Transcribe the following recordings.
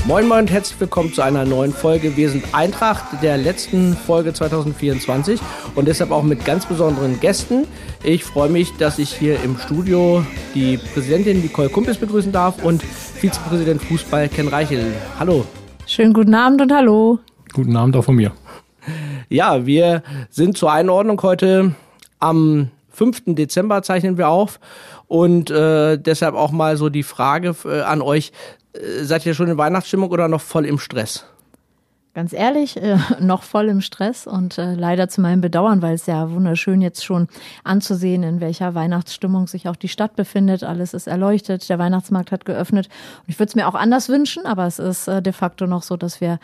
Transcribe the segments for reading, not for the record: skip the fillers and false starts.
Moin Moin und herzlich willkommen zu einer neuen Folge. Wir sind Eintracht der letzten Folge 2024 und deshalb auch mit ganz besonderen Gästen. Ich freue mich, dass ich hier im Studio die Präsidentin Nicole Kumpis begrüßen darf und Vizepräsident Fußball Ken Reichel. Hallo. Schönen guten Abend und hallo. Guten Abend auch von mir. Ja, wir sind zur Einordnung heute am 5. Dezember zeichnen wir auf und deshalb auch mal so die Frage an euch. Seid ihr schon in Weihnachtsstimmung oder noch voll im Stress? Ganz ehrlich, noch voll im Stress und leider zu meinem Bedauern, weil es ja wunderschön jetzt schon anzusehen, in welcher Weihnachtsstimmung sich auch die Stadt befindet. Alles ist erleuchtet, der Weihnachtsmarkt hat geöffnet. Und ich würde es mir auch anders wünschen, aber es ist de facto noch so, dass wir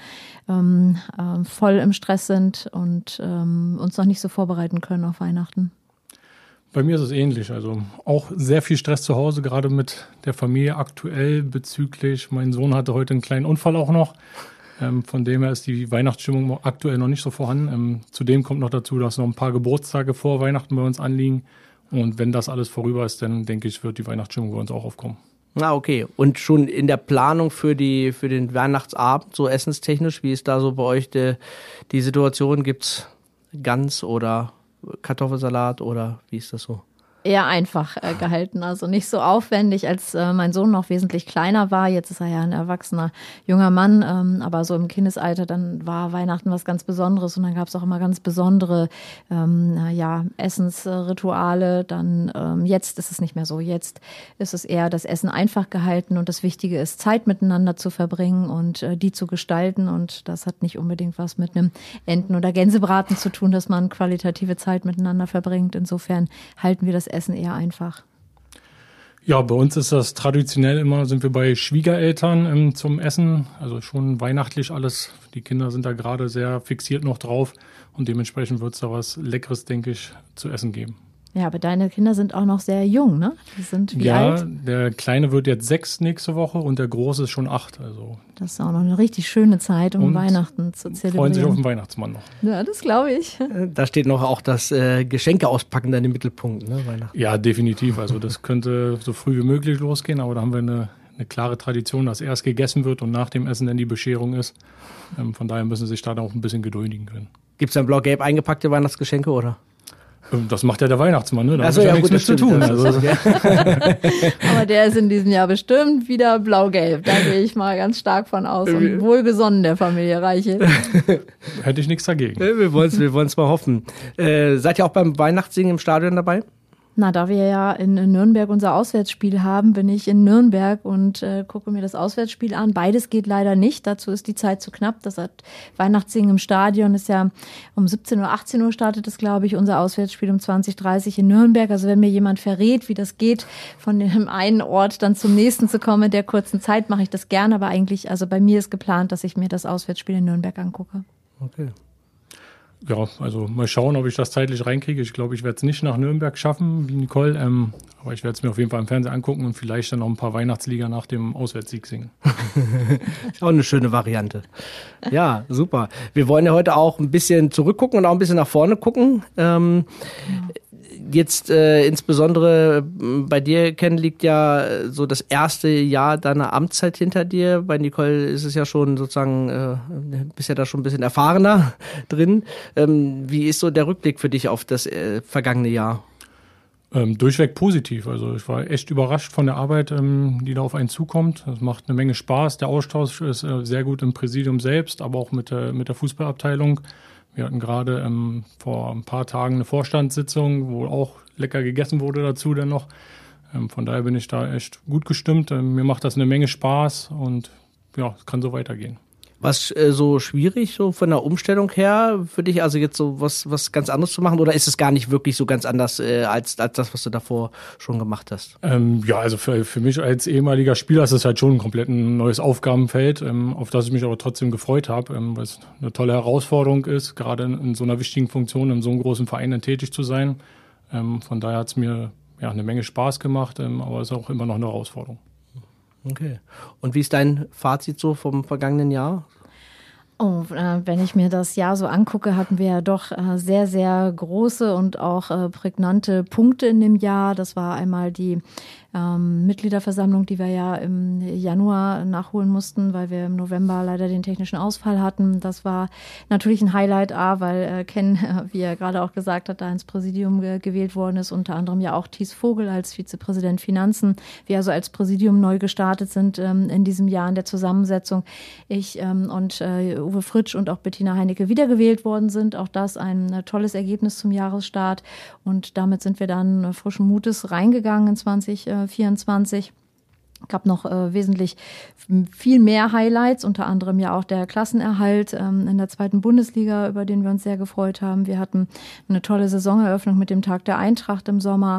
voll im Stress sind und uns noch nicht so vorbereiten können auf Weihnachten. Bei mir ist es ähnlich, also auch sehr viel Stress zu Hause, gerade mit der Familie aktuell bezüglich, mein Sohn hatte heute einen kleinen Unfall auch noch, von dem her ist die Weihnachtsstimmung aktuell noch nicht so vorhanden. Zudem kommt noch dazu, dass noch ein paar Geburtstage vor Weihnachten bei uns anliegen und wenn das alles vorüber ist, dann denke ich, wird die Weihnachtsstimmung bei uns auch aufkommen. Ah, okay. Und schon in der Planung für den Weihnachtsabend, so essenstechnisch, wie ist da so bei euch die Situation? Gibt's Gans oder Kartoffelsalat oder wie ist das so? Eher einfach gehalten, also nicht so aufwendig, als mein Sohn noch wesentlich kleiner war. Jetzt ist er ja ein erwachsener junger Mann, aber so im Kindesalter, dann war Weihnachten was ganz Besonderes und dann gab es auch immer ganz besondere Essensrituale. Dann jetzt ist es nicht mehr so. Jetzt ist es eher das Essen einfach gehalten und das Wichtige ist, Zeit miteinander zu verbringen und die zu gestalten und das hat nicht unbedingt was mit einem Enten- oder Gänsebraten zu tun, dass man qualitative Zeit miteinander verbringt. Insofern halten wir das Essen eher einfach. Ja, bei uns ist das traditionell immer, sind wir bei Schwiegereltern zum Essen, also schon weihnachtlich alles. Die Kinder sind da gerade sehr fixiert noch drauf und dementsprechend wird es da was Leckeres, denke ich, zu essen geben. Ja, aber deine Kinder sind auch noch sehr jung, ne? Die sind wie alt? Ja, der Kleine wird jetzt 6 nächste Woche und der Große ist schon 8. Also das ist auch noch eine richtig schöne Zeit, um Weihnachten zu zelebrieren. Freuen sich auf den Weihnachtsmann noch. Ja, das glaube ich. Da steht noch auch das Geschenke auspacken dann im Mittelpunkt, ne? Weihnachten. Ja, definitiv. Also das könnte so früh wie möglich losgehen, aber da haben wir eine klare Tradition, dass erst gegessen wird und nach dem Essen dann die Bescherung ist. Von daher müssen Sie sich da auch ein bisschen geduldigen können. Gibt es dann blau-gelb eingepackte Weihnachtsgeschenke, oder? Das macht ja der Weihnachtsmann, ne? Da hat ja nichts mit zu tun. Also. Aber der ist in diesem Jahr bestimmt wieder blau-gelb. Da gehe ich mal ganz stark von aus. Und wohlgesonnen der Familie Reiche. Hätte ich nichts dagegen. Wir wollen's mal hoffen. Seid ihr auch beim Weihnachtssingen im Stadion dabei? Na, da wir ja in Nürnberg unser Auswärtsspiel haben, bin ich in Nürnberg und gucke mir das Auswärtsspiel an. Beides geht leider nicht, dazu ist die Zeit zu knapp. Das hat Weihnachtssingen im Stadion, ist ja um 17 Uhr, 18 Uhr startet es, glaube ich, unser Auswärtsspiel um 20:30 in Nürnberg. Also wenn mir jemand verrät, wie das geht, von dem einen Ort dann zum nächsten zu kommen in der kurzen Zeit, mache ich das gerne. Aber eigentlich, also bei mir ist geplant, dass ich mir das Auswärtsspiel in Nürnberg angucke. Okay. Ja, also mal schauen, ob ich das zeitlich reinkriege. Ich glaube, ich werde es nicht nach Nürnberg schaffen, wie Nicole. Aber ich werde es mir auf jeden Fall im Fernsehen angucken und vielleicht dann noch ein paar Weihnachtslieder nach dem Auswärtssieg singen. Ist auch eine schöne Variante. Ja, super. Wir wollen ja heute auch ein bisschen zurückgucken und auch ein bisschen nach vorne gucken. Jetzt insbesondere bei dir, Ken, liegt ja so das erste Jahr deiner Amtszeit hinter dir. Bei Nicole ist es ja schon sozusagen, bist ja da schon ein bisschen erfahrener drin. Wie ist so der Rückblick für dich auf das vergangene Jahr? Durchweg positiv. Also ich war echt überrascht von der Arbeit, die da auf einen zukommt. Das macht eine Menge Spaß. Der Austausch ist sehr gut im Präsidium selbst, aber auch mit der Fußballabteilung. Wir hatten gerade vor ein paar Tagen eine Vorstandssitzung, wo auch lecker gegessen wurde dazu dann noch. Von daher bin ich da echt gut gestimmt. Mir macht das eine Menge Spaß und ja, es kann so weitergehen. Was so schwierig so von der Umstellung her für dich, also jetzt so was ganz anderes zu machen oder ist es gar nicht wirklich so ganz anders als das, was du davor schon gemacht hast? Ja, also für mich als ehemaliger Spieler ist es halt schon ein komplett neues Aufgabenfeld, auf das ich mich aber trotzdem gefreut habe, weil es eine tolle Herausforderung ist, gerade in so einer wichtigen Funktion, in so einem großen Verein dann tätig zu sein. Von daher hat es mir ja eine Menge Spaß gemacht, aber es ist auch immer noch eine Herausforderung. Okay. Und wie ist dein Fazit so vom vergangenen Jahr? Oh, wenn ich mir das Jahr so angucke, hatten wir ja doch sehr, sehr große und auch prägnante Punkte in dem Jahr. Das war einmal die Mitgliederversammlung, die wir ja im Januar nachholen mussten, weil wir im November leider den technischen Ausfall hatten. Das war natürlich ein Highlight, weil Ken, wie er gerade auch gesagt hat, da ins Präsidium gewählt worden ist, unter anderem ja auch Thies Vogel als Vizepräsident Finanzen. Wir also als Präsidium neu gestartet sind in diesem Jahr in der Zusammensetzung. Ich und Uwe Fritsch und auch Bettina Heinecke wiedergewählt worden sind. Auch das ein tolles Ergebnis zum Jahresstart. Und damit sind wir dann frischen Mutes reingegangen in 2024. Gab noch wesentlich viel mehr Highlights, unter anderem ja auch der Klassenerhalt in der 2. Bundesliga, über den wir uns sehr gefreut haben. Wir hatten eine tolle Saisoneröffnung mit dem Tag der Eintracht im Sommer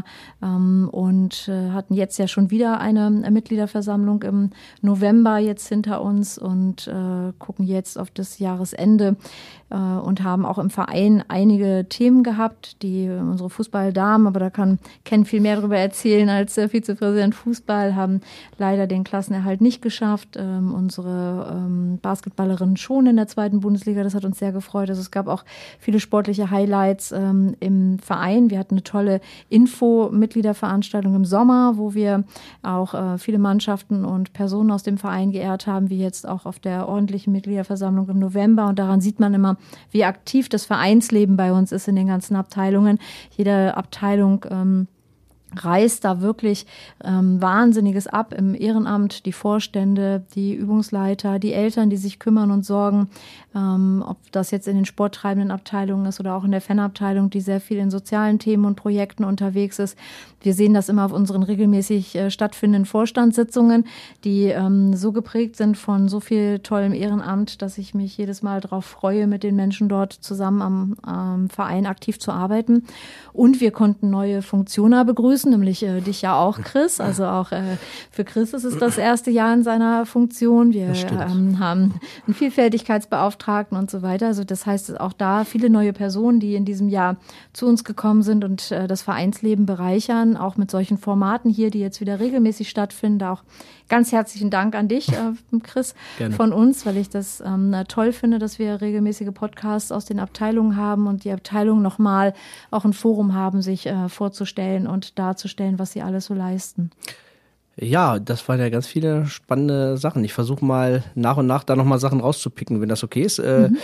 und hatten jetzt ja schon wieder eine Mitgliederversammlung im November jetzt hinter uns und gucken jetzt auf das Jahresende und haben auch im Verein einige Themen gehabt, die unsere Fußballdamen, aber da kann Ken viel mehr darüber erzählen als Vizepräsident Fußball, haben leider den Klassenerhalt nicht geschafft. Unsere Basketballerinnen schon in der 2. Bundesliga, das hat uns sehr gefreut. Also es gab auch viele sportliche Highlights im Verein. Wir hatten eine tolle Info-Mitgliederveranstaltung im Sommer, wo wir auch viele Mannschaften und Personen aus dem Verein geehrt haben, wie jetzt auch auf der ordentlichen Mitgliederversammlung im November. Und daran sieht man immer, wie aktiv das Vereinsleben bei uns ist in den ganzen Abteilungen. Jede Abteilung reißt da wirklich Wahnsinniges ab im Ehrenamt, die Vorstände, die Übungsleiter, die Eltern, die sich kümmern und sorgen, ob das jetzt in den sporttreibenden Abteilungen ist oder auch in der Fanabteilung, die sehr viel in sozialen Themen und Projekten unterwegs ist. Wir sehen das immer auf unseren regelmäßig stattfindenden Vorstandssitzungen, die so geprägt sind von so viel tollem Ehrenamt, dass ich mich jedes Mal darauf freue, mit den Menschen dort zusammen am Verein aktiv zu arbeiten. Und wir konnten neue Funktionen begrüßen, nämlich dich ja auch, Chris. Also auch für Chris ist es das erste Jahr in seiner Funktion. Wir haben einen Vielfältigkeitsbeauftragten und so weiter. Also das heißt auch da viele neue Personen, die in diesem Jahr zu uns gekommen sind und das Vereinsleben bereichern, auch mit solchen Formaten hier, die jetzt wieder regelmäßig stattfinden. Auch ganz herzlichen Dank an dich, Chris, Gerne. Von uns, weil ich das toll finde, dass wir regelmäßige Podcasts aus den Abteilungen haben und die Abteilungen nochmal auch ein Forum haben, sich vorzustellen und darzustellen, was sie alles so leisten. Ja, das waren ja ganz viele spannende Sachen. Ich versuche mal nach und nach da nochmal Sachen rauszupicken, wenn das okay ist.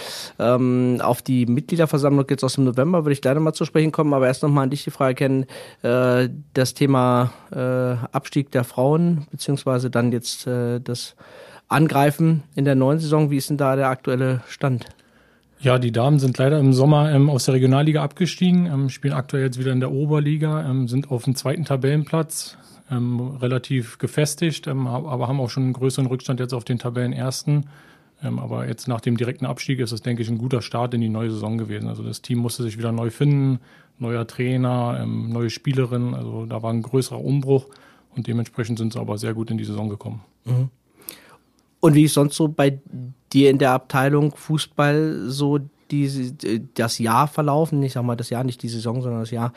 Auf die Mitgliederversammlung jetzt aus dem November würde ich gleich nochmal zu sprechen kommen, aber erst nochmal an dich die Frage kennen, das Thema Abstieg der Frauen, beziehungsweise dann jetzt das Angreifen in der neuen Saison. Wie ist denn da der aktuelle Stand? Ja, die Damen sind leider im Sommer aus der Regionalliga abgestiegen, spielen aktuell jetzt wieder in der Oberliga, sind auf dem 2. Tabellenplatz, relativ gefestigt, aber haben auch schon einen größeren Rückstand jetzt auf den Tabellenersten. Aber jetzt nach dem direkten Abstieg ist es, denke ich, ein guter Start in die neue Saison gewesen. Also das Team musste sich wieder neu finden, neuer Trainer, neue Spielerin, also da war ein größerer Umbruch und dementsprechend sind sie aber sehr gut in die Saison gekommen. Mhm. Und wie ist sonst so bei dir in der Abteilung Fußball so das Jahr verlaufen? Ich sag mal das Jahr, nicht die Saison, sondern das Jahr.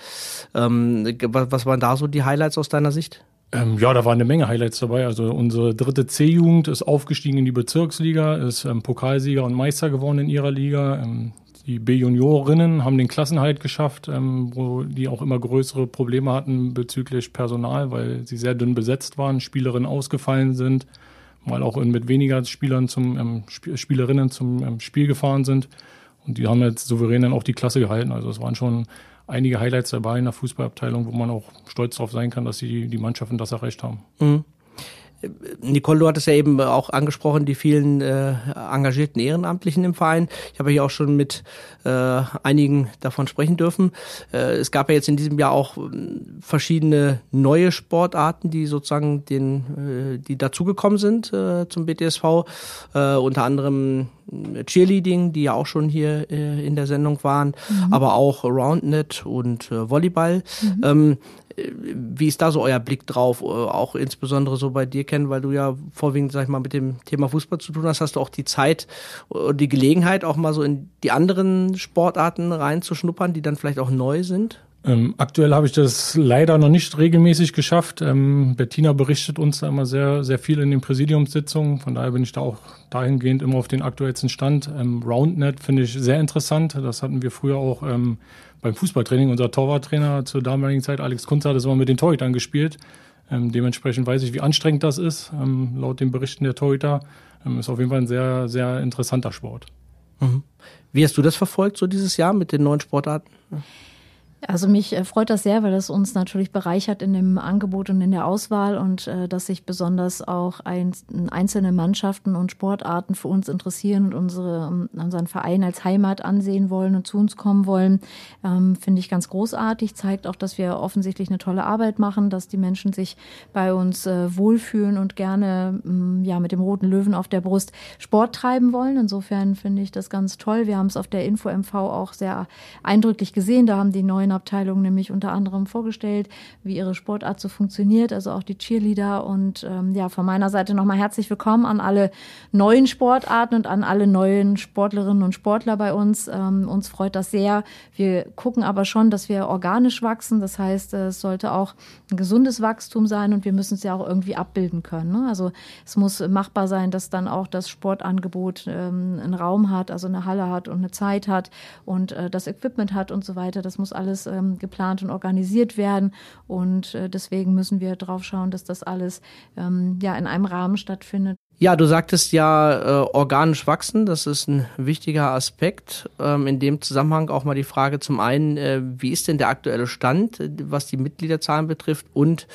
Was waren da so die Highlights aus deiner Sicht? Ja, da waren eine Menge Highlights dabei. Also unsere 3. C-Jugend ist aufgestiegen in die Bezirksliga, ist Pokalsieger und Meister geworden in ihrer Liga. Die B-Juniorinnen haben den Klassenerhalt geschafft, wo die auch immer größere Probleme hatten bezüglich Personal, weil sie sehr dünn besetzt waren, Spielerinnen ausgefallen sind, mal auch mit weniger Spielerinnen zum Spiel gefahren sind. Und die haben jetzt souverän dann auch die Klasse gehalten. Also es waren schon einige Highlights dabei in der Fußballabteilung, wo man auch stolz drauf sein kann, dass die Mannschaften das erreicht haben. Mhm. Nicole, du hattest ja eben auch angesprochen, die vielen engagierten Ehrenamtlichen im Verein. Ich habe ja auch schon mit einigen davon sprechen dürfen. Es gab ja jetzt in diesem Jahr auch verschiedene neue Sportarten, die sozusagen die dazugekommen sind zum BTSV. Unter anderem Cheerleading, die ja auch schon hier in der Sendung waren, aber auch Roundnet und Volleyball. Wie ist da so euer Blick drauf? Auch insbesondere so bei dir, Ken, weil du ja vorwiegend, sag ich mal, mit dem Thema Fußball zu tun hast. Hast du auch die Zeit und die Gelegenheit, auch mal so in die anderen Sportarten reinzuschnuppern, die dann vielleicht auch neu sind? Aktuell habe ich das leider noch nicht regelmäßig geschafft. Bettina berichtet uns da immer sehr, sehr viel in den Präsidiumssitzungen. Von daher bin ich da auch dahingehend immer auf den aktuellsten Stand. Roundnet finde ich sehr interessant. Das hatten wir früher auch beim Fußballtraining. Unser Torwarttrainer zur damaligen Zeit, Alex Kunz, hat das immer mit den Torhütern gespielt. Dementsprechend weiß ich, wie anstrengend das ist. Laut den Berichten der Torhüter ist auf jeden Fall ein sehr, sehr interessanter Sport. Mhm. Wie hast du das verfolgt, so dieses Jahr mit den neuen Sportarten? Also mich freut das sehr, weil das uns natürlich bereichert in dem Angebot und in der Auswahl und dass sich besonders auch einzelne Mannschaften und Sportarten für uns interessieren und unseren Verein als Heimat ansehen wollen und zu uns kommen wollen, finde ich ganz großartig. Zeigt auch, dass wir offensichtlich eine tolle Arbeit machen, dass die Menschen sich bei uns wohlfühlen und gerne mit dem roten Löwen auf der Brust Sport treiben wollen. Insofern finde ich das ganz toll. Wir haben es auf der Info-MV auch sehr eindrücklich gesehen. Da haben die neuen Abteilungen nämlich unter anderem vorgestellt, wie ihre Sportart so funktioniert, also auch die Cheerleader. Und von meiner Seite nochmal herzlich willkommen an alle neuen Sportarten und an alle neuen Sportlerinnen und Sportler bei uns. Uns freut das sehr. Wir gucken aber schon, dass wir organisch wachsen. Das heißt, es sollte auch ein gesundes Wachstum sein und wir müssen es ja auch irgendwie abbilden können. Ne? Also es muss machbar sein, dass dann auch das Sportangebot einen Raum hat, also eine Halle hat und eine Zeit hat und das Equipment hat und so weiter. Das muss alles geplant und organisiert werden und deswegen müssen wir drauf schauen, dass das alles in einem Rahmen stattfindet. Ja, du sagtest ja organisch wachsen, das ist ein wichtiger Aspekt. In dem Zusammenhang auch mal die Frage zum einen, wie ist denn der aktuelle Stand, was die Mitgliederzahlen betrifft? Und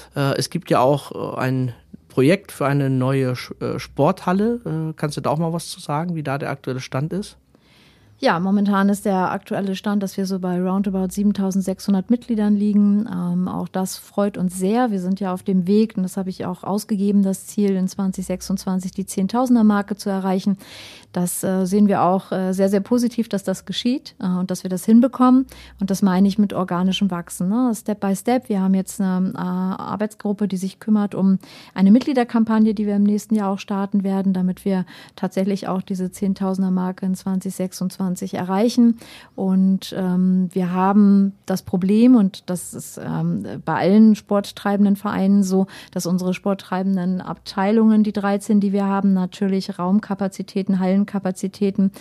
es gibt ja auch ein Projekt für eine neue Sporthalle. Kannst du da auch mal was zu sagen, wie da der aktuelle Stand ist? Ja, momentan ist der aktuelle Stand, dass wir so bei roundabout 7.600 Mitgliedern liegen. Auch das freut uns sehr. Wir sind ja auf dem Weg, und das habe ich auch ausgegeben, das Ziel in 2026 die 10.000er-Marke zu erreichen. Das sehen wir auch sehr, sehr positiv, dass das geschieht und dass wir das hinbekommen. Und das meine ich mit organischem Wachsen, ne? Step by Step. Wir haben jetzt eine Arbeitsgruppe, die sich kümmert um eine Mitgliederkampagne, die wir im nächsten Jahr auch starten werden, damit wir tatsächlich auch diese 10.000er-Marke in 2026 erreichen. Und wir haben das Problem, und das ist bei allen sporttreibenden Vereinen so, dass unsere sporttreibenden Abteilungen, die 13, die wir haben, natürlich Raumkapazitäten, Hallenkapazitäten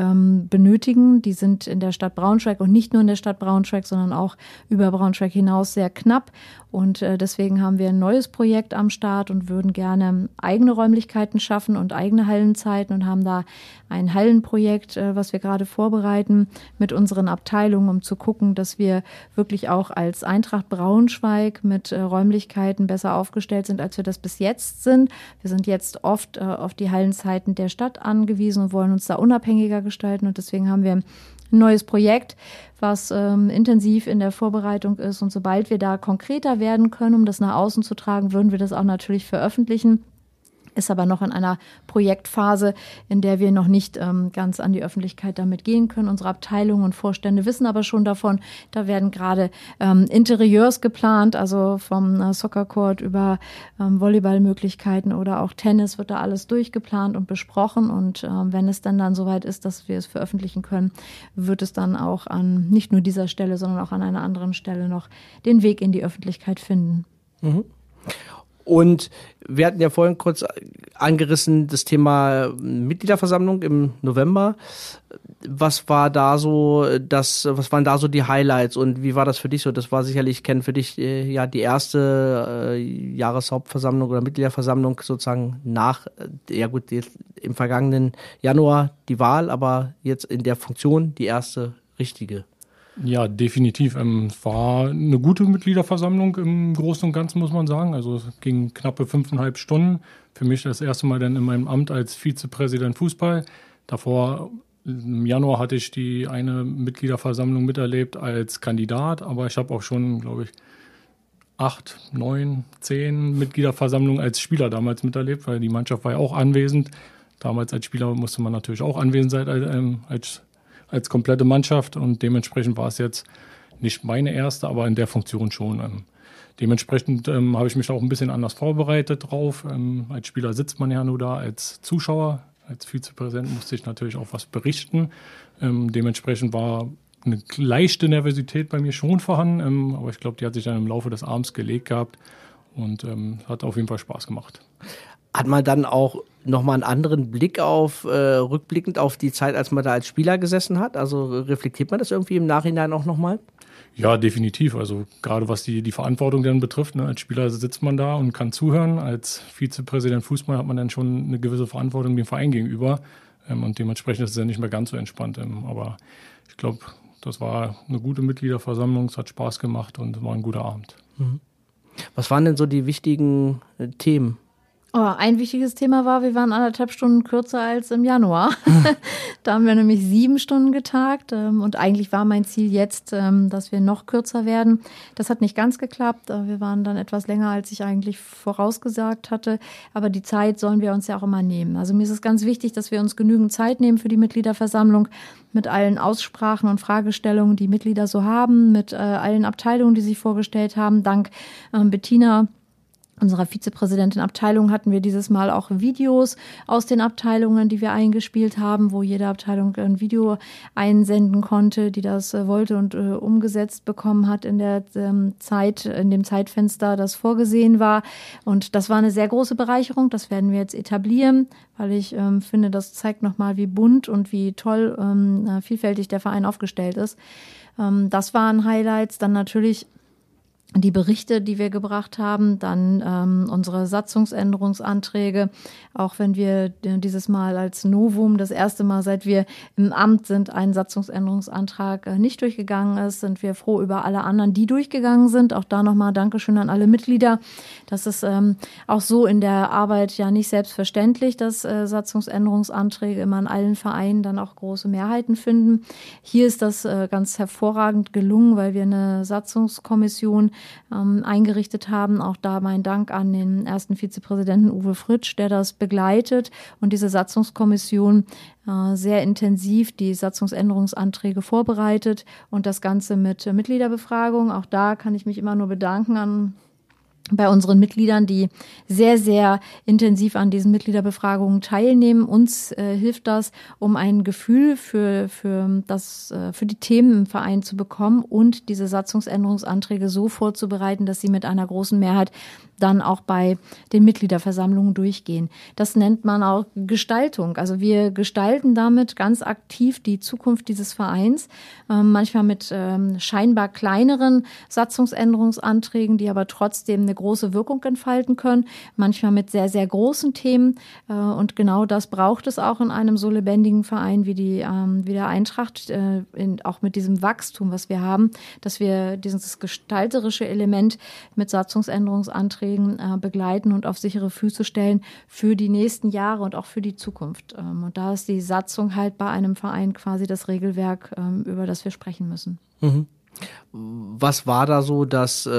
benötigen. Die sind in der Stadt Braunschweig und nicht nur in der Stadt Braunschweig, sondern auch über Braunschweig hinaus sehr knapp. Und deswegen haben wir ein neues Projekt am Start und würden gerne eigene Räumlichkeiten schaffen und eigene Hallenzeiten und haben da ein Hallenprojekt, was wir gerade vorbereiten mit unseren Abteilungen, um zu gucken, dass wir wirklich auch als Eintracht Braunschweig mit Räumlichkeiten besser aufgestellt sind, als wir das bis jetzt sind. Wir sind jetzt oft auf die Hallenzeiten der Stadt angewiesen und wollen uns da unabhängiger gestalten. Und deswegen haben wir ein neues Projekt, was intensiv in der Vorbereitung ist. Und sobald wir da konkreter werden können, um das nach außen zu tragen, würden wir das auch natürlich veröffentlichen. Ist aber noch in einer Projektphase, in der wir noch nicht ganz an die Öffentlichkeit damit gehen können. Unsere Abteilungen und Vorstände wissen aber schon davon. Da werden gerade Interieurs geplant, also vom Soccercourt über Volleyballmöglichkeiten oder auch Tennis wird da alles durchgeplant und besprochen. Und wenn es dann soweit ist, dass wir es veröffentlichen können, wird es dann auch an nicht nur dieser Stelle, sondern auch an einer anderen Stelle noch den Weg in die Öffentlichkeit finden. Mhm. Und wir hatten ja vorhin kurz angerissen das Thema Mitgliederversammlung im November. Was waren da so die Highlights und wie war das für dich so? Das war sicherlich, für dich die erste Jahreshauptversammlung oder Mitgliederversammlung sozusagen im vergangenen Januar die Wahl, aber jetzt in der Funktion die erste richtige. Ja, definitiv. Es war eine gute Mitgliederversammlung im Großen und Ganzen, muss man sagen. Also es ging knappe 5,5 Stunden. Für mich das erste Mal dann in meinem Amt als Vizepräsident Fußball. Davor im Januar hatte ich die eine Mitgliederversammlung miterlebt als Kandidat, aber ich habe auch schon, glaube ich, 8, 9, 10 Mitgliederversammlungen als Spieler damals miterlebt, weil die Mannschaft war ja auch anwesend. Damals als Spieler musste man natürlich auch anwesend sein als komplette Mannschaft und dementsprechend war es jetzt nicht meine erste, aber in der Funktion schon. Dementsprechend habe ich mich auch ein bisschen anders vorbereitet drauf. Als Spieler sitzt man ja nur da, als Zuschauer, als Vizepräsident musste ich natürlich auch was berichten. Dementsprechend war eine leichte Nervosität bei mir schon vorhanden, aber ich glaube, die hat sich dann im Laufe des Abends gelegt gehabt und hat auf jeden Fall Spaß gemacht. Hat man dann auch nochmal einen anderen Blick rückblickend auf die Zeit, als man da als Spieler gesessen hat? Also reflektiert man das irgendwie im Nachhinein auch nochmal? Ja, definitiv. Also gerade was die Verantwortung dann betrifft, ne, als Spieler sitzt man da und kann zuhören. Als Vizepräsident Fußball hat man dann schon eine gewisse Verantwortung dem Verein gegenüber. Und dementsprechend ist es ja nicht mehr ganz so entspannt. Aber ich glaube, das war eine gute Mitgliederversammlung, es hat Spaß gemacht und war ein guter Abend. Was waren denn so die wichtigen Themen? Oh, ein wichtiges Thema war, wir waren 1,5 Stunden kürzer als im Januar. Da haben wir nämlich 7 Stunden getagt und eigentlich war mein Ziel jetzt, dass wir noch kürzer werden. Das hat nicht ganz geklappt. Wir waren dann etwas länger, als ich eigentlich vorausgesagt hatte. Aber die Zeit sollen wir uns ja auch immer nehmen. Also mir ist es ganz wichtig, dass wir uns genügend Zeit nehmen für die Mitgliederversammlung mit allen Aussprachen und Fragestellungen, die Mitglieder so haben, mit allen Abteilungen, die sich vorgestellt haben. Dank Bettina, unserer Vizepräsidentin Abteilung, hatten wir dieses Mal auch Videos aus den Abteilungen, die wir eingespielt haben, wo jede Abteilung ein Video einsenden konnte, die das wollte und umgesetzt bekommen hat in der Zeit, in dem Zeitfenster, das vorgesehen war. Und das war eine sehr große Bereicherung. Das werden wir jetzt etablieren, weil ich finde, das zeigt nochmal, wie bunt und wie toll, vielfältig der Verein aufgestellt ist. Das waren Highlights. Dann natürlich die Berichte, die wir gebracht haben, dann unsere Satzungsänderungsanträge, auch wenn wir dieses Mal als Novum das erste Mal, seit wir im Amt sind, ein Satzungsänderungsantrag nicht durchgegangen ist, sind wir froh über alle anderen, die durchgegangen sind. Auch da nochmal Dankeschön an alle Mitglieder. Das ist auch so in der Arbeit ja nicht selbstverständlich, dass Satzungsänderungsanträge immer in allen Vereinen dann auch große Mehrheiten finden. Hier ist das ganz hervorragend gelungen, weil wir eine Satzungskommission eingerichtet haben. Auch da mein Dank an den ersten Vizepräsidenten Uwe Fritsch, der das begleitet und diese Satzungskommission sehr intensiv die Satzungsänderungsanträge vorbereitet und das Ganze mit Mitgliederbefragung. Auch da kann ich mich immer nur bedanken bei unseren Mitgliedern, die sehr, sehr intensiv an diesen Mitgliederbefragungen teilnehmen. Uns hilft das, um ein Gefühl für die Themen im Verein zu bekommen und diese Satzungsänderungsanträge so vorzubereiten, dass sie mit einer großen Mehrheit dann auch bei den Mitgliederversammlungen durchgehen. Das nennt man auch Gestaltung. Also wir gestalten damit ganz aktiv die Zukunft dieses Vereins, manchmal mit scheinbar kleineren Satzungsänderungsanträgen, die aber trotzdem eine große Wirkung entfalten können, manchmal mit sehr, sehr großen Themen. Und genau das braucht es auch in einem so lebendigen Verein wie der Eintracht, auch mit diesem Wachstum, was wir haben, dass wir dieses gestalterische Element mit Satzungsänderungsanträgen begleiten und auf sichere Füße stellen für die nächsten Jahre und auch für die Zukunft. Und da ist die Satzung halt bei einem Verein quasi das Regelwerk, über das wir sprechen müssen. Mhm. Was war da so das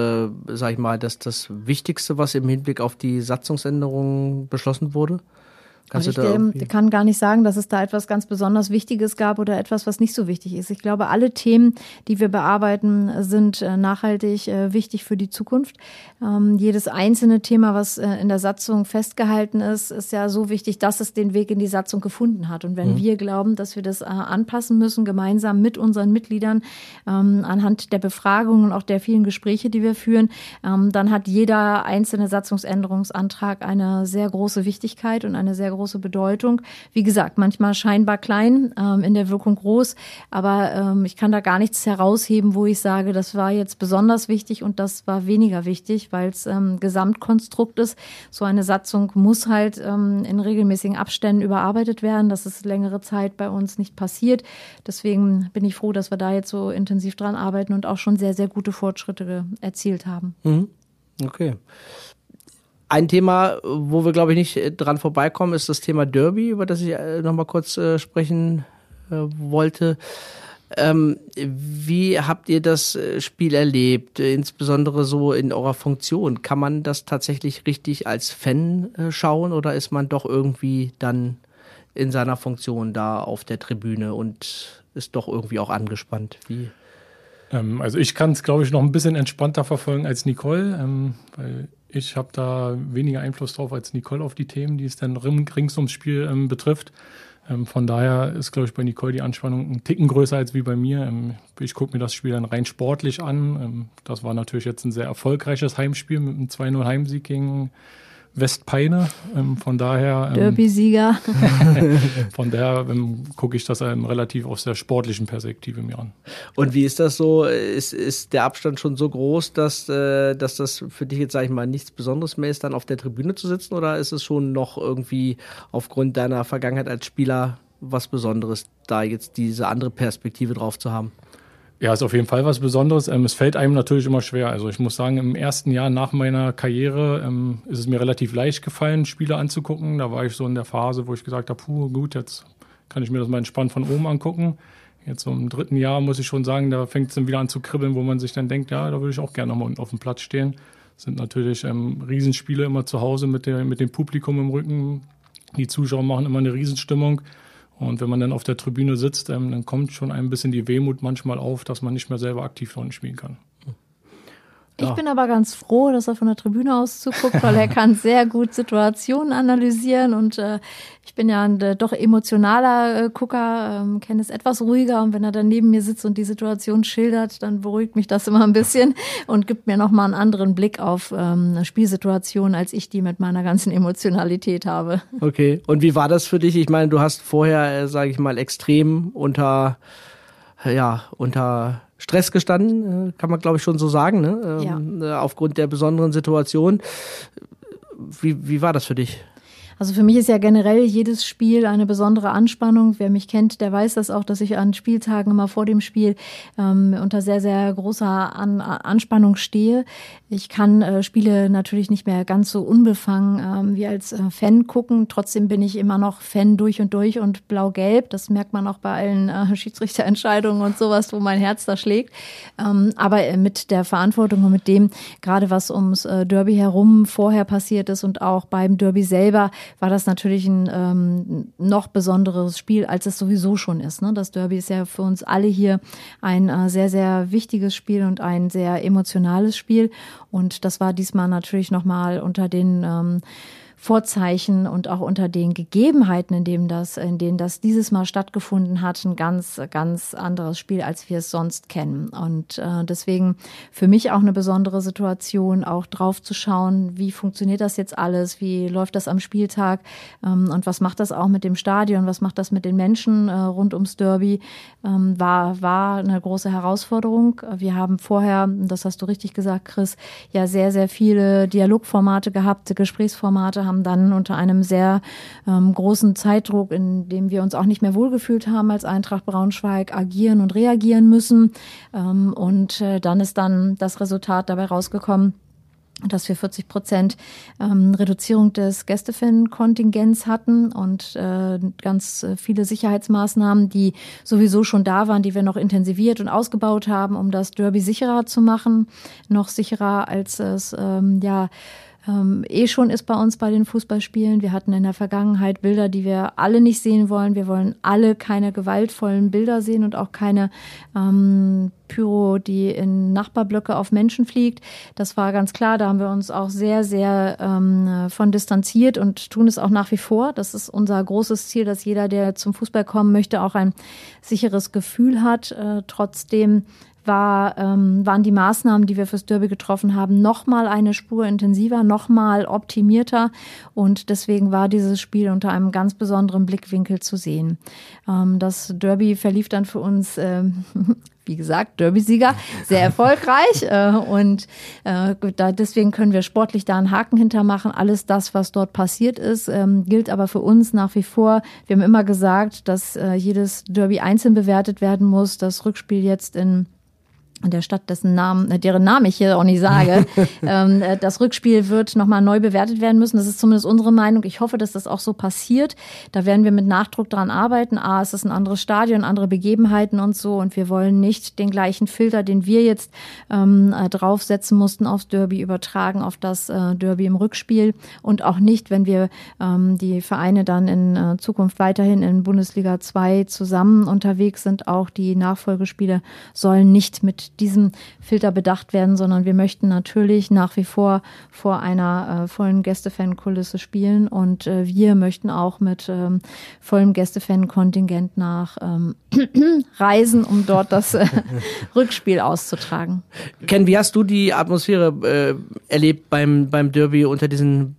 Wichtigste, was im Hinblick auf die Satzungsänderungen beschlossen wurde? Also ich kann gar nicht sagen, dass es da etwas ganz besonders Wichtiges gab oder etwas, was nicht so wichtig ist. Ich glaube, alle Themen, die wir bearbeiten, sind nachhaltig wichtig für die Zukunft. Jedes einzelne Thema, was in der Satzung festgehalten ist, ist ja so wichtig, dass es den Weg in die Satzung gefunden hat. Und wenn wir glauben, dass wir das anpassen müssen, gemeinsam mit unseren Mitgliedern, anhand der Befragungen und auch der vielen Gespräche, die wir führen, dann hat jeder einzelne Satzungsänderungsantrag eine sehr große Wichtigkeit und eine sehr große Bedeutung. Wie gesagt, manchmal scheinbar klein, in der Wirkung groß, aber ich kann da gar nichts herausheben, wo ich sage, das war jetzt besonders wichtig und das war weniger wichtig, weil es Gesamtkonstrukt ist. So eine Satzung muss halt in regelmäßigen Abständen überarbeitet werden. Das ist längere Zeit bei uns nicht passiert. Deswegen bin ich froh, dass wir da jetzt so intensiv dran arbeiten und auch schon sehr, sehr gute Fortschritte erzielt haben. Okay. Ein Thema, wo wir, glaube ich, nicht dran vorbeikommen, ist das Thema Derby, über das ich noch mal kurz sprechen wollte. Wie habt ihr das Spiel erlebt, insbesondere so in eurer Funktion? Kann man das tatsächlich richtig als Fan schauen oder ist man doch irgendwie dann in seiner Funktion da auf der Tribüne und ist doch irgendwie auch angespannt? Wie? Also ich kann es, glaube ich, noch ein bisschen entspannter verfolgen als Nicole, weil ich habe da weniger Einfluss drauf als Nicole auf die Themen, die es dann rings ums Spiel betrifft. Von daher ist, glaube ich, bei Nicole die Anspannung ein Ticken größer als wie bei mir. Ich gucke mir das Spiel dann rein sportlich an. Das war natürlich jetzt ein sehr erfolgreiches Heimspiel mit einem 2-0 Heimsieg gegen Westpeine. Von daher Derby-Sieger. Von daher gucke ich das relativ aus der sportlichen Perspektive mir an. Und wie ist das so? Ist der Abstand schon so groß, dass das für dich jetzt, sag ich mal, nichts Besonderes mehr ist, dann auf der Tribüne zu sitzen? Oder ist es schon noch irgendwie aufgrund deiner Vergangenheit als Spieler was Besonderes, da jetzt diese andere Perspektive drauf zu haben? Ja, ist auf jeden Fall was Besonderes. Es fällt einem natürlich immer schwer. Also ich muss sagen, im ersten Jahr nach meiner Karriere ist es mir relativ leicht gefallen, Spiele anzugucken. Da war ich so in der Phase, wo ich gesagt habe, gut, jetzt kann ich mir das mal entspannt von oben angucken. Jetzt so im 3. Jahr muss ich schon sagen, da fängt es dann wieder an zu kribbeln, wo man sich dann denkt, ja, da würde ich auch gerne nochmal unten auf dem Platz stehen. Das sind natürlich Riesenspiele immer zu Hause mit dem Publikum im Rücken. Die Zuschauer machen immer eine Riesenstimmung. Und wenn man dann auf der Tribüne sitzt, dann kommt schon ein bisschen die Wehmut manchmal auf, dass man nicht mehr selber aktiv vorne spielen kann. Ich bin aber ganz froh, dass er von der Tribüne aus zuguckt, weil er kann sehr gut Situationen analysieren und ich bin ja ein doch emotionaler Gucker, kenne es etwas ruhiger und wenn er dann neben mir sitzt und die Situation schildert, dann beruhigt mich das immer ein bisschen und gibt mir nochmal einen anderen Blick auf eine Spielsituation, als ich die mit meiner ganzen Emotionalität habe. Okay, und wie war das für dich? Ich meine, du hast vorher, sage ich mal, extrem unter Stress gestanden, kann man glaube ich schon so sagen, ne? Ja. Aufgrund der besonderen Situation. Wie war das für dich? Also für mich ist ja generell jedes Spiel eine besondere Anspannung. Wer mich kennt, der weiß das auch, dass ich an Spieltagen immer vor dem Spiel unter sehr, sehr großer Anspannung stehe. Ich kann Spiele natürlich nicht mehr ganz so unbefangen wie als Fan gucken. Trotzdem bin ich immer noch Fan durch und blau-gelb. Das merkt man auch bei allen Schiedsrichterentscheidungen und sowas, wo mein Herz da schlägt. Aber mit der Verantwortung und mit dem, gerade was ums Derby herum vorher passiert ist und auch beim Derby selber, war das natürlich ein noch besonderes Spiel, als es sowieso schon ist. Ne? Das Derby ist ja für uns alle hier ein sehr, sehr wichtiges Spiel und ein sehr emotionales Spiel. Und das war diesmal natürlich nochmal unter den Vorzeichen und auch unter den Gegebenheiten, in denen das dieses Mal stattgefunden hat, ein ganz, ganz anderes Spiel, als wir es sonst kennen. Und deswegen für mich auch eine besondere Situation, auch drauf zu schauen, wie funktioniert das jetzt alles, wie läuft das am Spieltag und was macht das auch mit dem Stadion, was macht das mit den Menschen rund ums Derby, war eine große Herausforderung. Wir haben vorher, das hast du richtig gesagt, Chris, ja sehr, sehr viele Dialogformate gehabt, Gesprächsformate, haben dann unter einem sehr großen Zeitdruck, in dem wir uns auch nicht mehr wohlgefühlt haben als Eintracht Braunschweig, agieren und reagieren müssen. Und dann ist dann das Resultat dabei rausgekommen, dass wir 40% Reduzierung des Gästefan-Kontingents hatten und ganz viele Sicherheitsmaßnahmen, die sowieso schon da waren, die wir noch intensiviert und ausgebaut haben, um das Derby sicherer zu machen, noch sicherer als es schon ist bei uns bei den Fußballspielen. Wir hatten in der Vergangenheit Bilder, die wir alle nicht sehen wollen. Wir wollen alle keine gewaltvollen Bilder sehen und auch keine Pyro, die in Nachbarblöcke auf Menschen fliegt. Das war ganz klar. Da haben wir uns auch sehr, sehr von distanziert und tun es auch nach wie vor. Das ist unser großes Ziel, dass jeder, der zum Fußball kommen möchte, auch ein sicheres Gefühl hat. Trotzdem waren die Maßnahmen, die wir fürs Derby getroffen haben, nochmal eine Spur intensiver, nochmal optimierter und deswegen war dieses Spiel unter einem ganz besonderen Blickwinkel zu sehen. Das Derby verlief dann für uns, wie gesagt, Derby-Sieger, sehr erfolgreich und deswegen können wir sportlich da einen Haken hintermachen. Alles das, was dort passiert ist, gilt aber für uns nach wie vor. Wir haben immer gesagt, dass jedes Derby einzeln bewertet werden muss. Das Rückspiel jetzt in der Stadt, deren Namen ich hier auch nicht sage. Das Rückspiel wird nochmal neu bewertet werden müssen. Das ist zumindest unsere Meinung. Ich hoffe, dass das auch so passiert. Da werden wir mit Nachdruck dran arbeiten. Es ist ein anderes Stadion, andere Begebenheiten und so. Und wir wollen nicht den gleichen Filter, den wir jetzt draufsetzen mussten aufs Derby, übertragen auf das Derby im Rückspiel. Und auch nicht, wenn wir die Vereine dann in Zukunft weiterhin in Bundesliga 2 zusammen unterwegs sind. Auch die Nachfolgespiele sollen nicht mit diesem Filter bedacht werden, sondern wir möchten natürlich nach wie vor einer vollen Gästefan-Kulisse spielen und wir möchten auch mit vollem Gästefan-Kontingent nach reisen, um dort das Rückspiel auszutragen. Ken, wie hast du die Atmosphäre erlebt beim Derby unter diesen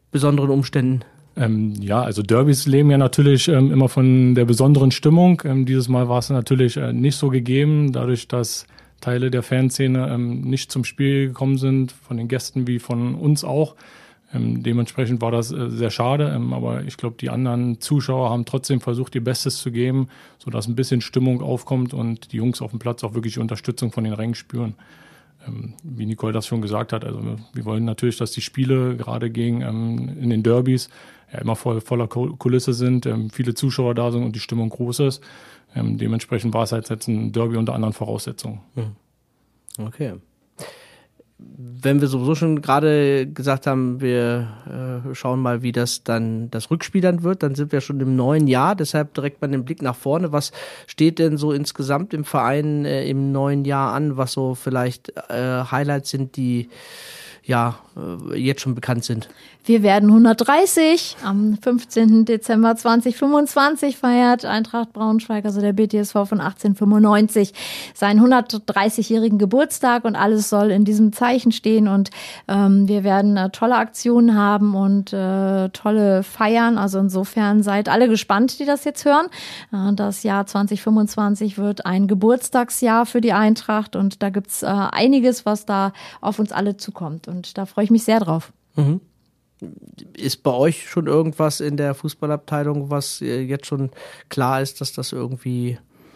besonderen Umständen? Also Derbys leben ja natürlich immer von der besonderen Stimmung. Dieses Mal war es natürlich nicht so gegeben, dadurch, dass Teile der Fanszene nicht zum Spiel gekommen sind, von den Gästen wie von uns auch. Dementsprechend war das sehr schade, aber ich glaube, die anderen Zuschauer haben trotzdem versucht, ihr Bestes zu geben, sodass ein bisschen Stimmung aufkommt und die Jungs auf dem Platz auch wirklich Unterstützung von den Rängen spüren. Wie Nicole das schon gesagt hat, also wir wollen natürlich, dass die Spiele gerade in den Derbys immer voller Kulisse sind, viele Zuschauer da sind und die Stimmung groß ist. Dementsprechend war es halt jetzt ein Derby unter anderen Voraussetzungen. Okay. Wenn wir sowieso schon gerade gesagt haben, wir schauen mal, wie das Rückspiel dann wird, dann sind wir schon im neuen Jahr, deshalb direkt mal den Blick nach vorne. Was steht denn so insgesamt im Verein im neuen Jahr an, was so vielleicht Highlights sind, die jetzt schon bekannt sind? Wir werden 130. Am 15. Dezember 2025 feiert Eintracht Braunschweig, also der BTSV von 1895, seinen 130-jährigen Geburtstag und alles soll in diesem Zeichen stehen und wir werden tolle Aktionen haben und tolle Feiern. Also insofern seid alle gespannt, die das jetzt hören. Das Jahr 2025 wird ein Geburtstagsjahr für die Eintracht und da gibt's einiges, was da auf uns alle zukommt und da freue ich mich sehr drauf. Mhm. Ist bei euch schon irgendwas in der Fußballabteilung, was jetzt schon klar ist, dass das irgendwie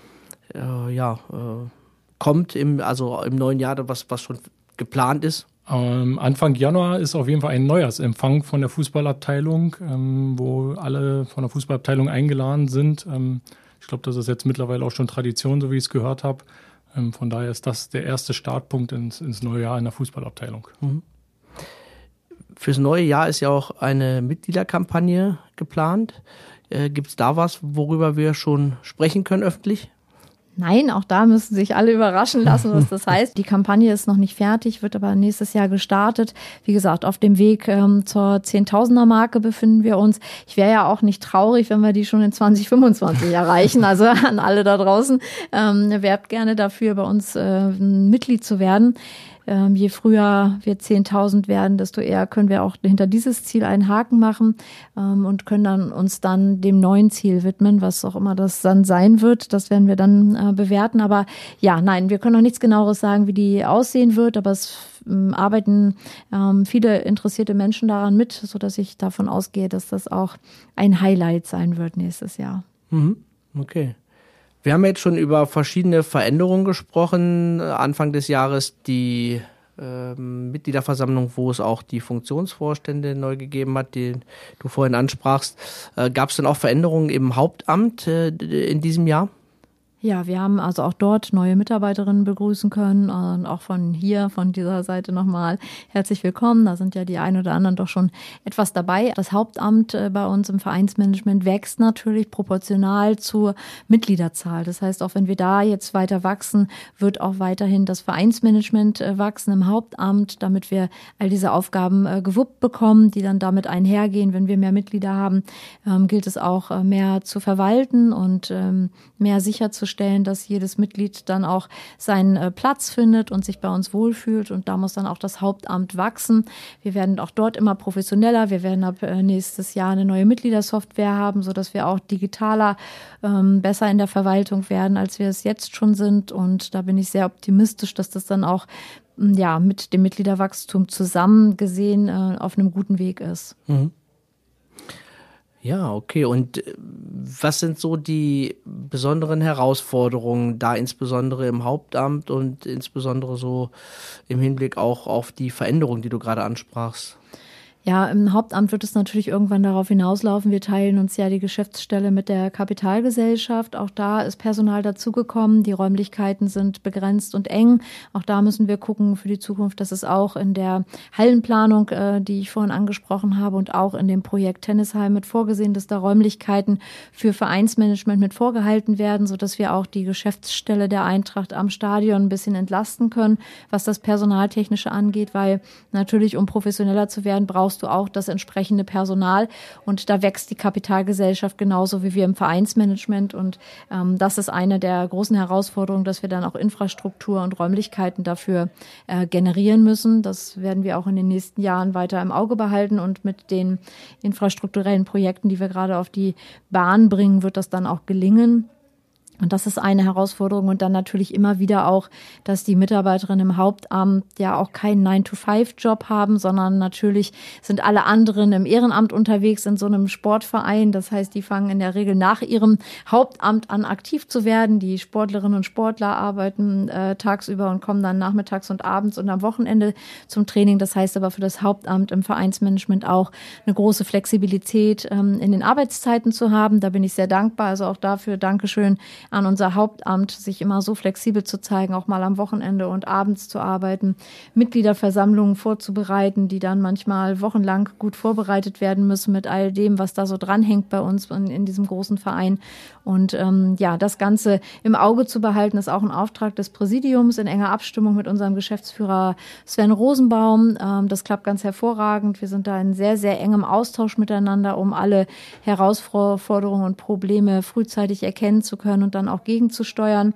kommt im neuen Jahr, was schon geplant ist? Anfang Januar ist auf jeden Fall ein Neujahrsempfang von der Fußballabteilung, wo alle von der Fußballabteilung eingeladen sind. Ich glaube, das ist jetzt mittlerweile auch schon Tradition, so wie ich es gehört habe. Von daher ist das der erste Startpunkt ins neue Jahr in der Fußballabteilung. Mhm. Fürs neue Jahr ist ja auch eine Mitgliederkampagne geplant. Gibt es da was, worüber wir schon sprechen können öffentlich? Nein, auch da müssen sich alle überraschen lassen, was das heißt. Die Kampagne ist noch nicht fertig, wird aber nächstes Jahr gestartet. Wie gesagt, auf dem Weg zur 10.000er-Marke befinden wir uns. Ich wäre ja auch nicht traurig, wenn wir die schon in 2025 erreichen. Also an alle da draußen, werbt gerne dafür, bei uns ein Mitglied zu werden. Je früher wir 10.000 werden, desto eher können wir auch hinter dieses Ziel einen Haken machen und können uns dann dem neuen Ziel widmen, was auch immer das dann sein wird. Das werden wir dann bewerten. Aber ja, nein, wir können noch nichts Genaueres sagen, wie die aussehen wird, aber es arbeiten viele interessierte Menschen daran mit, sodass ich davon ausgehe, dass das auch ein Highlight sein wird nächstes Jahr. Okay. Wir haben jetzt schon über verschiedene Veränderungen gesprochen. Anfang des Jahres die Mitgliederversammlung, wo es auch die Funktionsvorstände neu gegeben hat, die du vorhin ansprachst. Gab es denn auch Veränderungen im Hauptamt in diesem Jahr? Ja, wir haben also auch dort neue Mitarbeiterinnen begrüßen können und auch von dieser Seite nochmal herzlich willkommen. Da sind ja die ein oder anderen doch schon etwas dabei. Das Hauptamt bei uns im Vereinsmanagement wächst natürlich proportional zur Mitgliederzahl. Das heißt, auch wenn wir da jetzt weiter wachsen, wird auch weiterhin das Vereinsmanagement wachsen im Hauptamt, damit wir all diese Aufgaben gewuppt bekommen, die dann damit einhergehen. Wenn wir mehr Mitglieder haben, gilt es auch mehr zu verwalten und mehr sicherzustellen, dass jedes Mitglied dann auch seinen Platz findet und sich bei uns wohlfühlt. Und da muss dann auch das Hauptamt wachsen. Wir werden auch dort immer professioneller. Wir werden ab nächstes Jahr eine neue Mitgliedersoftware haben, sodass wir auch digitaler besser in der Verwaltung werden, als wir es jetzt schon sind. Und da bin ich sehr optimistisch, dass das dann auch mit dem Mitgliederwachstum zusammen gesehen auf einem guten Weg ist. Mhm. Ja, okay. Und was sind so die besonderen Herausforderungen da, insbesondere im Hauptamt und insbesondere so im Hinblick auch auf die Veränderung, die du gerade ansprachst? Ja, im Hauptamt wird es natürlich irgendwann darauf hinauslaufen. Wir teilen uns ja die Geschäftsstelle mit der Kapitalgesellschaft. Auch da ist Personal dazugekommen. Die Räumlichkeiten sind begrenzt und eng. Auch da müssen wir gucken für die Zukunft, dass es auch in der Hallenplanung, die ich vorhin angesprochen habe, und auch in dem Projekt Tennisheim mit vorgesehen, dass da Räumlichkeiten für Vereinsmanagement mit vorgehalten werden, sodass wir auch die Geschäftsstelle der Eintracht am Stadion ein bisschen entlasten können, was das Personaltechnische angeht, weil natürlich, um professioneller zu werden, brauchst brauchst du auch das entsprechende Personal und da wächst die Kapitalgesellschaft genauso wie wir im Vereinsmanagement und das ist eine der großen Herausforderungen, dass wir dann auch Infrastruktur und Räumlichkeiten dafür generieren müssen. Das werden wir auch in den nächsten Jahren weiter im Auge behalten und mit den infrastrukturellen Projekten, die wir gerade auf die Bahn bringen, wird das dann auch gelingen. Und das ist eine Herausforderung und dann natürlich immer wieder auch, dass die Mitarbeiterinnen im Hauptamt ja auch keinen 9-to-5-Job haben, sondern natürlich sind alle anderen im Ehrenamt unterwegs in so einem Sportverein. Das heißt, die fangen in der Regel nach ihrem Hauptamt an, aktiv zu werden. Die Sportlerinnen und Sportler arbeiten tagsüber und kommen dann nachmittags und abends und am Wochenende zum Training. Das heißt aber für das Hauptamt im Vereinsmanagement auch eine große Flexibilität in den Arbeitszeiten zu haben. Da bin ich sehr dankbar. Also auch dafür Dankeschön an unser Hauptamt, sich immer so flexibel zu zeigen, auch mal am Wochenende und abends zu arbeiten, Mitgliederversammlungen vorzubereiten, die dann manchmal wochenlang gut vorbereitet werden müssen mit all dem, was da so dranhängt bei uns in diesem großen Verein. Und das Ganze im Auge zu behalten, ist auch ein Auftrag des Präsidiums in enger Abstimmung mit unserem Geschäftsführer Sven Rosenbaum. Das klappt ganz hervorragend. Wir sind da in sehr, sehr engem Austausch miteinander, um alle Herausforderungen und Probleme frühzeitig erkennen zu können und dann auch gegenzusteuern.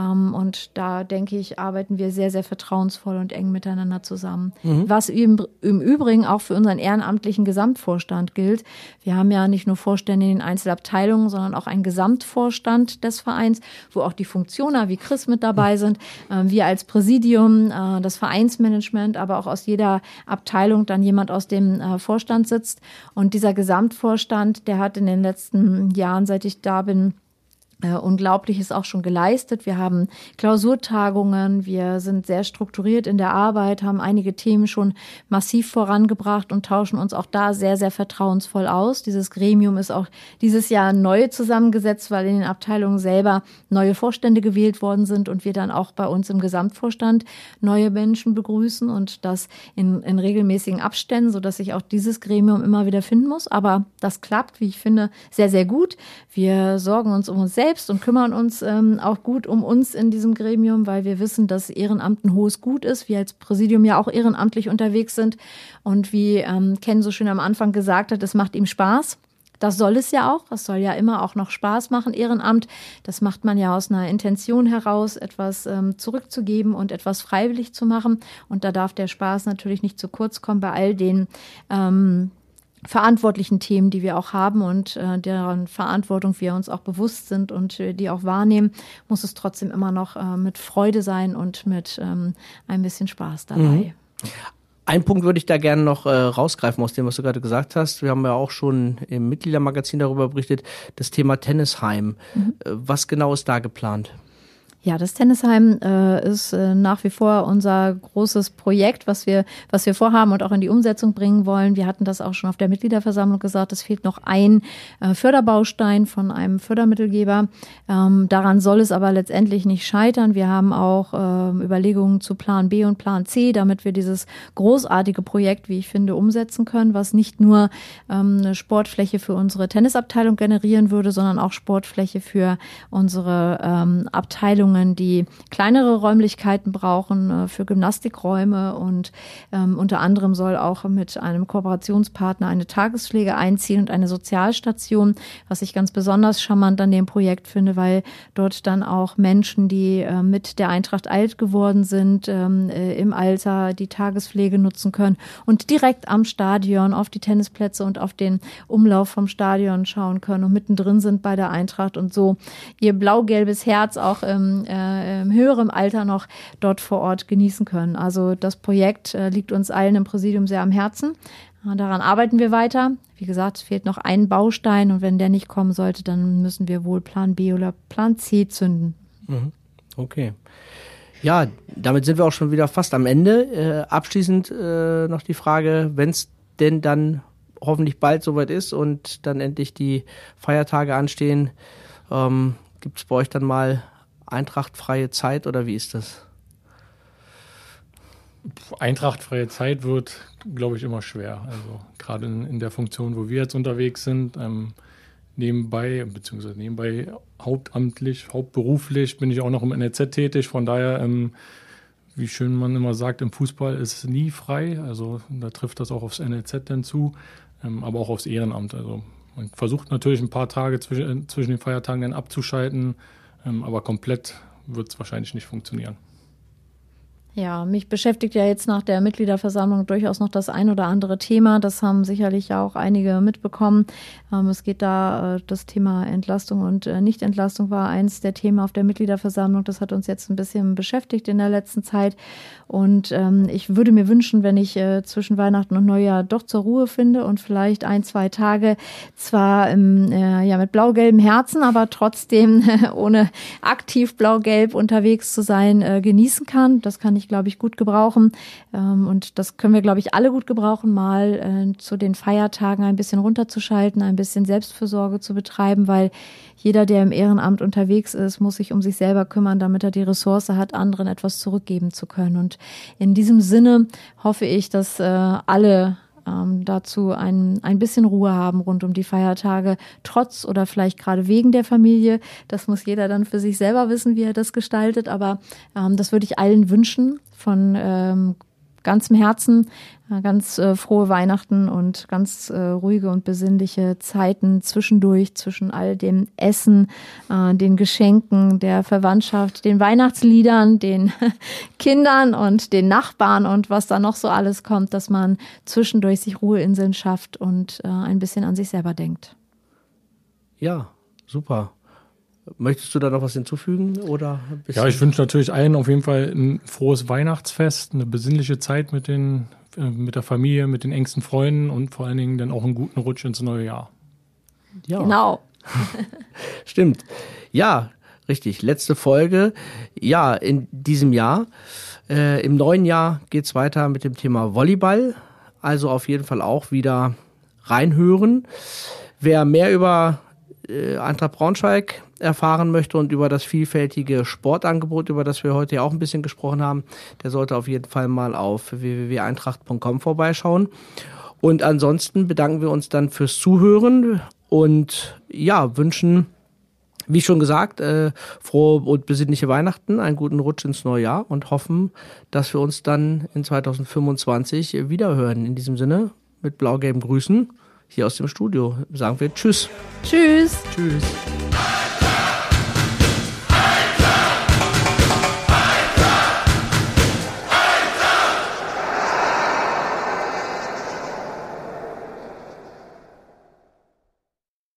Und da, denke ich, arbeiten wir sehr, sehr vertrauensvoll und eng miteinander zusammen. Was im Übrigen auch für unseren ehrenamtlichen Gesamtvorstand gilt. Wir haben ja nicht nur Vorstände in den Einzelabteilungen, sondern auch einen Gesamtvorstand des Vereins, wo auch die Funktionäre wie Chris mit dabei sind. Wir als Präsidium, das Vereinsmanagement, aber auch aus jeder Abteilung dann jemand aus dem Vorstand sitzt. Und dieser Gesamtvorstand, der hat in den letzten Jahren, seit ich da bin, Unglaubliches auch schon geleistet. Wir haben Klausurtagungen, wir sind sehr strukturiert in der Arbeit, haben einige Themen schon massiv vorangebracht und tauschen uns auch da sehr, sehr vertrauensvoll aus. Dieses Gremium ist auch dieses Jahr neu zusammengesetzt, weil in den Abteilungen selber neue Vorstände gewählt worden sind und wir dann auch bei uns im Gesamtvorstand neue Menschen begrüßen und das in regelmäßigen Abständen, sodass sich auch dieses Gremium immer wieder finden muss. Aber das klappt, wie ich finde, sehr, sehr gut. Wir sorgen uns um uns selbst und kümmern uns auch gut um uns in diesem Gremium, weil wir wissen, dass Ehrenamt ein hohes Gut ist. Wir als Präsidium ja auch ehrenamtlich unterwegs sind. Und wie Ken so schön am Anfang gesagt hat, es macht ihm Spaß. Das soll es ja auch. Es soll ja immer auch noch Spaß machen, Ehrenamt. Das macht man ja aus einer Intention heraus, etwas zurückzugeben und etwas freiwillig zu machen. Und da darf der Spaß natürlich nicht zu kurz kommen bei all den verantwortlichen Themen, die wir auch haben und deren Verantwortung wir uns auch bewusst sind und die auch wahrnehmen, muss es trotzdem immer noch mit Freude sein und mit ein bisschen Spaß dabei. Einen Punkt würde ich da gerne noch rausgreifen aus dem, was du gerade gesagt hast. Wir haben ja auch schon im Mitgliedermagazin darüber berichtet, das Thema Tennisheim. Was genau ist da geplant? Ja, das Tennisheim ist nach wie vor unser großes Projekt, was wir vorhaben und auch in die Umsetzung bringen wollen. Wir hatten das auch schon auf der Mitgliederversammlung gesagt. Es fehlt noch ein Förderbaustein von einem Fördermittelgeber. Daran soll es aber letztendlich nicht scheitern. Wir haben auch Überlegungen zu Plan B und Plan C, damit wir dieses großartige Projekt, wie ich finde, umsetzen können, was nicht nur eine Sportfläche für unsere Tennisabteilung generieren würde, sondern auch Sportfläche für unsere Abteilung, die kleinere Räumlichkeiten brauchen für Gymnastikräume und unter anderem soll auch mit einem Kooperationspartner eine Tagespflege einziehen und eine Sozialstation, was ich ganz besonders charmant an dem Projekt finde, weil dort dann auch Menschen, die mit der Eintracht alt geworden sind, im Alter die Tagespflege nutzen können und direkt am Stadion auf die Tennisplätze und auf den Umlauf vom Stadion schauen können und mittendrin sind bei der Eintracht und so ihr blau-gelbes Herz auch im höherem Alter noch dort vor Ort genießen können. Also das Projekt liegt uns allen im Präsidium sehr am Herzen. Daran arbeiten wir weiter. Wie gesagt, es fehlt noch ein Baustein und wenn der nicht kommen sollte, dann müssen wir wohl Plan B oder Plan C zünden. Okay. Ja, damit sind wir auch schon wieder fast am Ende. Abschließend noch die Frage, wenn es denn dann hoffentlich bald soweit ist und dann endlich die Feiertage anstehen, gibt es bei euch dann mal eintrachtfreie Zeit oder wie ist das? Eintrachtfreie Zeit wird, glaube ich, immer schwer. Also gerade in der Funktion, wo wir jetzt unterwegs sind, nebenbei hauptamtlich, hauptberuflich bin ich auch noch im NLZ tätig. Von daher wie schön man immer sagt, im Fußball ist nie frei. Also da trifft das auch aufs NLZ dann zu, aber auch aufs Ehrenamt. Also man versucht natürlich ein paar Tage zwischen den Feiertagen dann abzuschalten, aber komplett wird es wahrscheinlich nicht funktionieren. Ja, mich beschäftigt ja jetzt nach der Mitgliederversammlung durchaus noch das ein oder andere Thema. Das haben sicherlich auch einige mitbekommen. Es geht da, das Thema Entlastung und Nichtentlastung war eins der Themen auf der Mitgliederversammlung. Das hat uns jetzt ein bisschen beschäftigt in der letzten Zeit. Und ich würde mir wünschen, wenn ich zwischen Weihnachten und Neujahr doch zur Ruhe finde und vielleicht 1-2 Tage zwar mit blau-gelbem Herzen, aber trotzdem ohne aktiv blau-gelb unterwegs zu sein, genießen kann. Das kann ich, glaube ich, gut gebrauchen. Und das können wir, glaube ich, alle gut gebrauchen, mal zu den Feiertagen ein bisschen runterzuschalten, ein bisschen Selbstfürsorge zu betreiben, weil jeder, der im Ehrenamt unterwegs ist, muss sich um sich selber kümmern, damit er die Ressource hat, anderen etwas zurückgeben zu können. Und in diesem Sinne hoffe ich, dass alle dazu ein bisschen Ruhe haben rund um die Feiertage, trotz oder vielleicht gerade wegen der Familie. Das muss jeder dann für sich selber wissen, wie er das gestaltet. Aber das würde ich allen wünschen, von ganzem Herzen, ganz frohe Weihnachten und ganz ruhige und besinnliche Zeiten zwischendurch, zwischen all dem Essen, den Geschenken, der Verwandtschaft, den Weihnachtsliedern, den Kindern und den Nachbarn und was da noch so alles kommt, dass man zwischendurch sich Ruheinseln schafft und ein bisschen an sich selber denkt. Ja, super. Möchtest du da noch was hinzufügen? Oder ja, ich wünsche natürlich allen auf jeden Fall ein frohes Weihnachtsfest, eine besinnliche Zeit mit der Familie, mit den engsten Freunden und vor allen Dingen dann auch einen guten Rutsch ins neue Jahr. Ja. Genau. Stimmt. Ja, richtig. Letzte Folge. Ja, in diesem Jahr. Im neuen Jahr geht's weiter mit dem Thema Volleyball. Also auf jeden Fall auch wieder reinhören. Wer mehr über Eintracht Braunschweig erfahren möchte und über das vielfältige Sportangebot, über das wir heute ja auch ein bisschen gesprochen haben, der sollte auf jeden Fall mal auf www.eintracht.com vorbeischauen. Und ansonsten bedanken wir uns dann fürs Zuhören und ja, wünschen, wie schon gesagt, frohe und besinnliche Weihnachten, einen guten Rutsch ins neue Jahr und hoffen, dass wir uns dann in 2025 wiederhören. In diesem Sinne, mit blau-gelben Grüßen hier aus dem Studio sagen wir Tschüss. Tschüss. Tschüss.